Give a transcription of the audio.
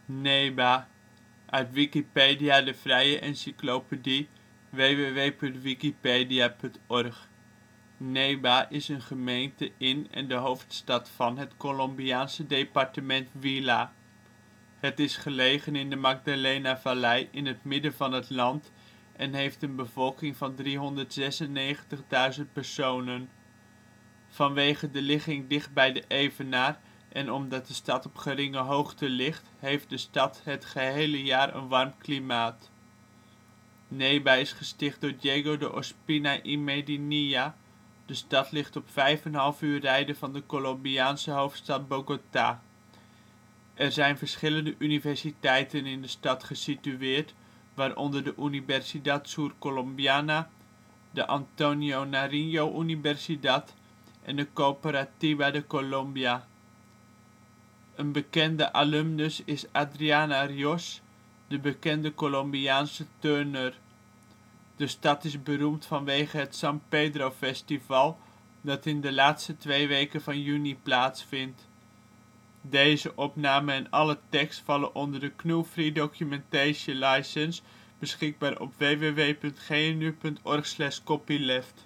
Neba, uit Wikipedia, de vrije encyclopedie. www.wikipedia.org. Neba is een gemeente in en de hoofdstad van het Colombiaanse departement Huila. Het is gelegen in de Magdalena-vallei in het midden van het land en heeft een bevolking van 396.000 personen. Vanwege de ligging dicht bij de evenaar en omdat de stad op geringe hoogte ligt, heeft de stad het gehele jaar een warm klimaat. Neiva is gesticht door Diego de Ospina y Medinilla. De stad ligt op 5,5 uur rijden van de Colombiaanse hoofdstad Bogota. Er zijn verschillende universiteiten in de stad gesitueerd, waaronder de Universidad Surcolombiana, de Antonio Nariño Universidad en de Cooperativa de Colombia. Een bekende alumnus is Adriana Rios, de bekende Colombiaanse turner. De stad is beroemd vanwege het San Pedro Festival, dat in de laatste 2 weken van juni plaatsvindt. Deze opname en alle tekst vallen onder de GNU Free Documentation License, beschikbaar op www.gnu.org/copyleft